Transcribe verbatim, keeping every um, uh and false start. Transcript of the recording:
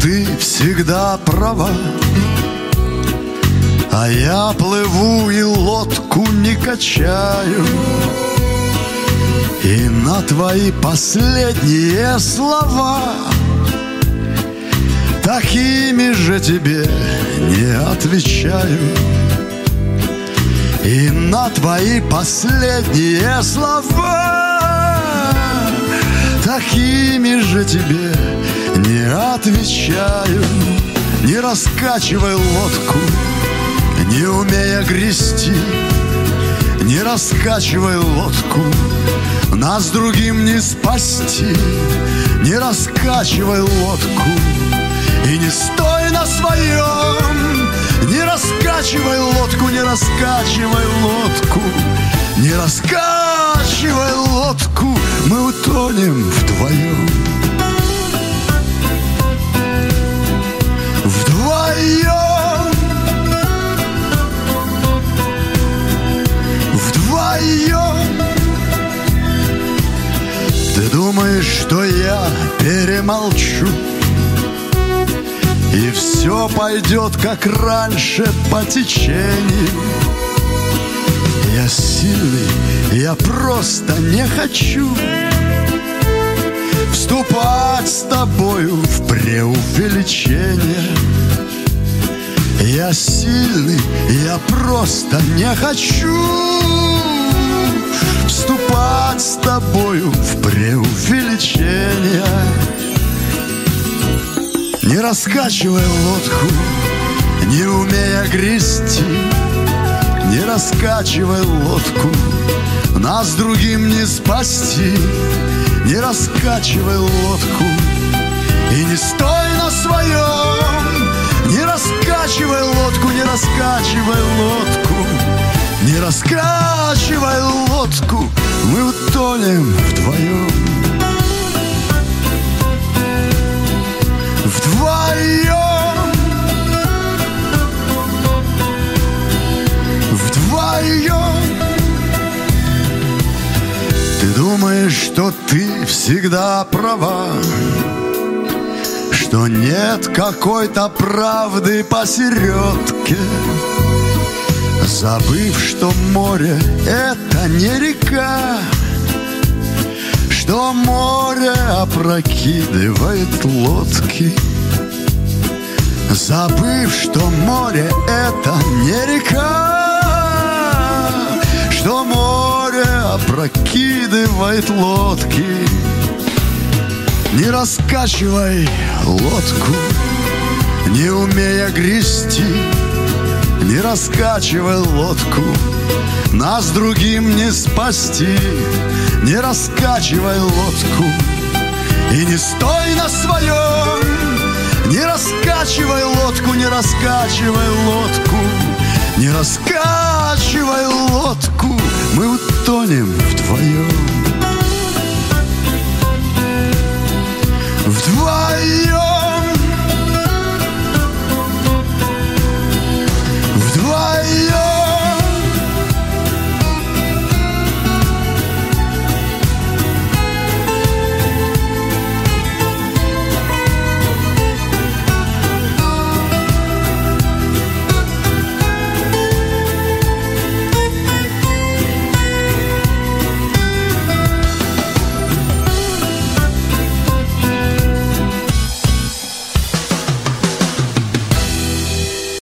ты всегда права, а я плыву и лодку не качаю. И на твои последние слова такими же тебе не отвечаю. И на твои последние слова такими же тебе не отвечаю. Не раскачивай лодку, не умея грести. Не раскачивай лодку, нас другим не спасти. Не раскачивай лодку и не стой на своем. Не раскачивай лодку, не раскачивай лодку. Не раскачивай лодку, мы утонем вдвоем. Вдвоем. Вдвоем. Ты думаешь, что я перемолчу, и все пойдет, как раньше, по течению? Я сильный, я просто не хочу вступать с тобою в преувеличение. Я сильный, я просто не хочу вступать с тобою в преувеличение. Не раскачивай лодку, не умея грести. Не раскачивай лодку, нас другим не спасти. Не раскачивай лодку и не стой на своем. Не раскачивай лодку, не раскачивай лодку. Не раскачивай лодку, мы утонем вдвоем. Вдвоем. Вдвоем. Ты думаешь, что ты всегда права, что нет какой-то правды посередке, забыв, что море — это не река, что море опрокидывает лодки. Забыв, что море — это не река, что море опрокидывает лодки. Не раскачивай лодку, не умея грести. Не раскачивай лодку, нас другим не спасти. Не раскачивай лодку и не стой на своем. Не раскачивай лодку, не раскачивай лодку. Не раскачивай лодку, мы утонем вдвоем. Вдвоем.